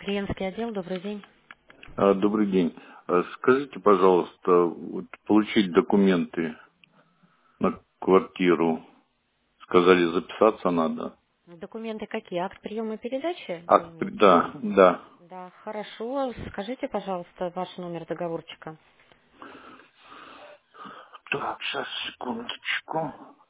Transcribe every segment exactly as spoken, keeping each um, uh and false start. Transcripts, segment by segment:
Клиентский отдел, добрый день. А, Добрый день. А, Скажите, пожалуйста, вот получить документы на квартиру. Сказали, записаться надо. Документы какие? Акт приема и передачи вы А, имеете в да, виду? да. Да, хорошо. Скажите, пожалуйста, ваш номер договорчика. Так, сейчас, секундочку.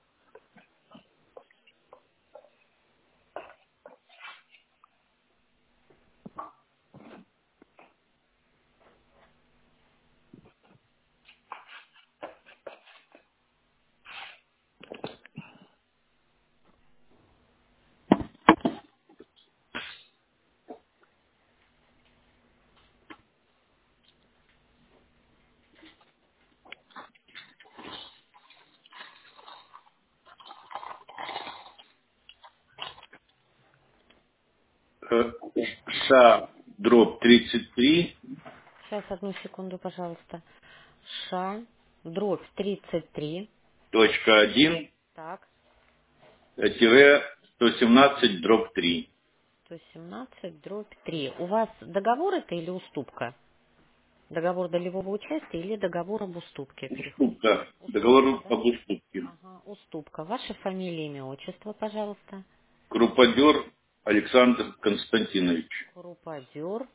Э, Ша, дробь тридцать три, Сейчас, одну секунду, пожалуйста. Ша, дробь тридцать три. точка один, Так, э, тире сто семнадцать, дробь три. сто семнадцать, дробь три. У вас договор это или уступка? Договор долевого участия или договор об уступке переходит? Уступка. Уступка, Договор да? об уступке. Ага, уступка. Ваша фамилия, имя, отчество, пожалуйста. Круподер Александр Константинович. Круподер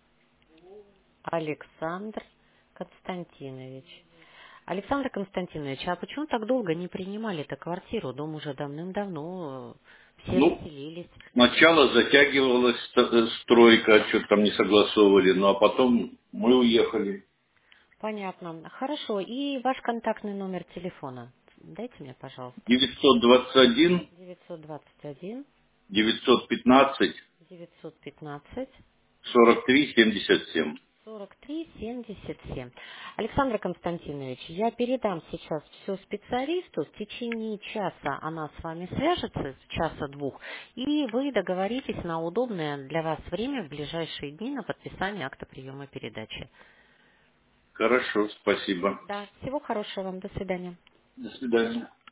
Александр Константинович. Александр Константинович, а почему так долго не принимали эту квартиру? Дом уже давным-давно, э, все Ну, заселились. сначала затягивалась ст- э, стройка, что-то там не согласовывали, ну а потом мы уехали. Понятно. Хорошо. И ваш контактный номер телефона. Дайте мне, пожалуйста. девятьсот двадцать один, девятьсот двадцать один девятьсот пятнадцать, девятьсот пятнадцать сорок три семьдесят семь. сорок три семьдесят семь. Александр Константинович, я передам сейчас все специалисту. В течение часа она с вами свяжется, с часа-двух, и вы договоритесь на удобное для вас время в ближайшие дни на подписание акта приема передачи. Хорошо, спасибо. Да, всего хорошего вам. До свидания. До свидания.